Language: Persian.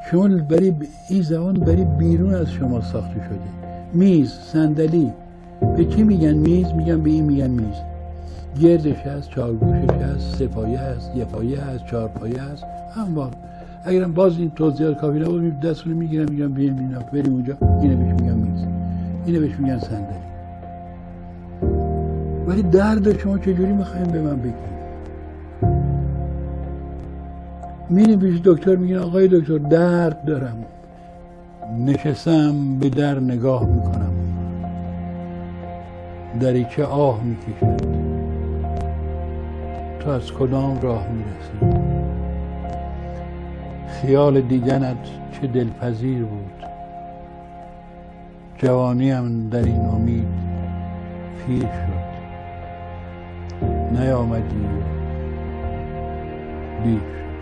شما این زبان برای بیرون از شما ساخته شده. میز، صندلی، به کی میگن میز؟ میگن به این میگن میز. گردش هست، چهارگوشش هست، سه‌پایه هست، یه‌پایه هست، چهارپایه هست. اما اگرم باز این توضیحات کافی نبود، دستون رو میگیرم میگم بریم اونجا، اینو بهش میگن میز، اینو بهش میگن صندلی. ولی درد شما چجوری میخواین به من بگید؟ میریم پیش دکتر، میگن آقای دکتر درد دارم. نشستم به در نگاه میکنم، دریچه آه میکشد. تو از کدام راه میرسی؟ خیال دیدنت چه دلپذیر بود. جوانیم در این امید پیر شد. نیامدی دیر شد.